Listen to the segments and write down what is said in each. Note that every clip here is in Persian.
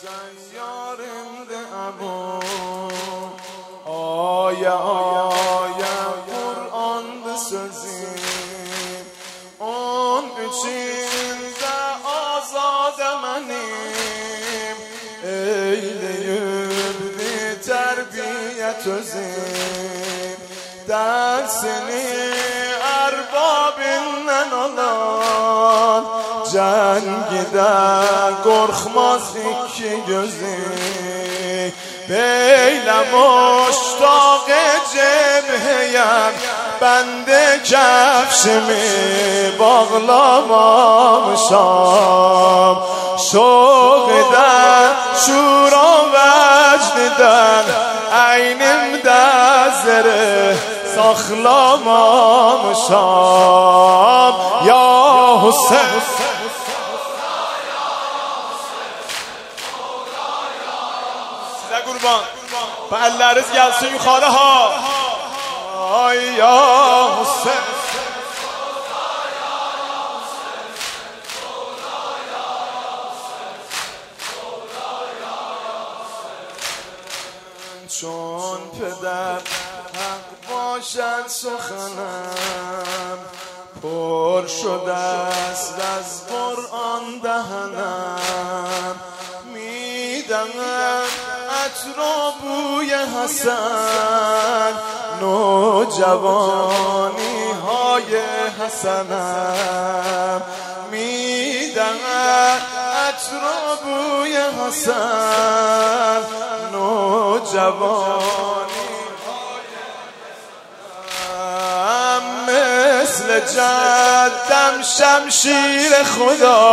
سیارنده ابو آیا قرآن بسازیم اون içinde azad منیم eyleyip terbiyet özüm dersini erbabinden alan cengide korkmaz iki gözü böyle muştak cebheyem ben de kefşimi bağlamamışam şoğdan şura vecdiden eynimde zerre saklamamışam ya Hüseyin size kurban ve elleriniz gelsin yukarı ha ay ya Hüseyin چون پدر حق باشد سخنم پر شده است از قرآن دهنم میدهم عطر و بوی حسن نوجوانی های حسنم میدهم عطر و بوی حسن نوجوانی مثل جدم شمشیر خدا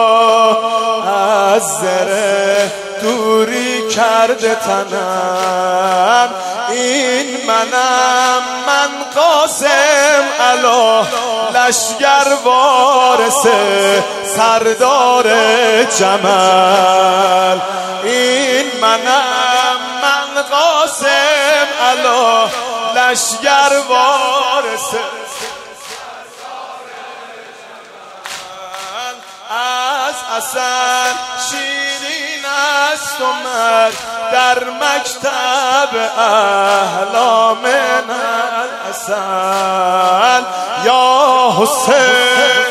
از زره دوری کرده تنم این منم من قاسم علا لشگر وارث سردار جمل این منم من قاسم علا لشگر وارث از اصل شیرین است و مرد در مکتب احلا من الاصل یا حسین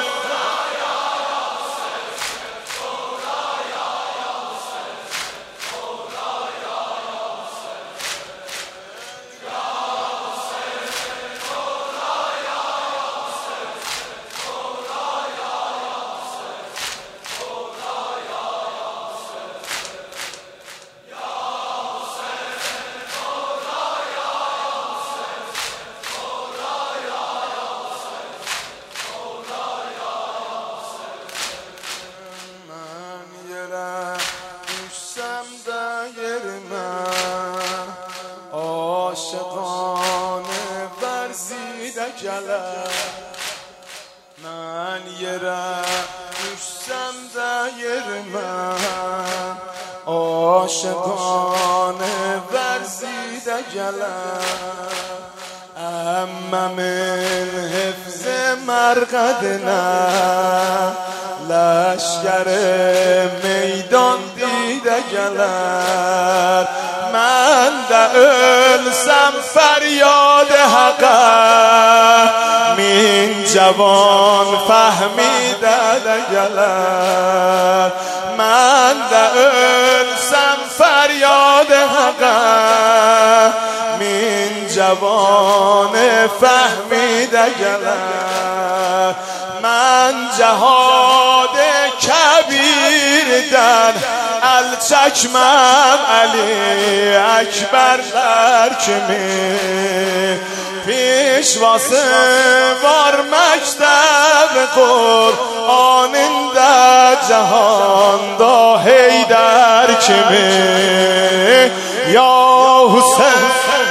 عاشقانه ورزیده گلم من یه ره دوستم دایر من عاشقانه ورزیده گلم اما من حفظ مرقدنا لشگر میدان دیده گلم من ده ölsem فریاد حقم min جوان فهمیده گلم من ده ölsem فریاد حقم min جوان فهمیده گلم من جهاد کبیر در الچکمم علی اکبر لرکمی پیشواسه بار مکتب قرآننده جهان دا حیدر کمی یا حسین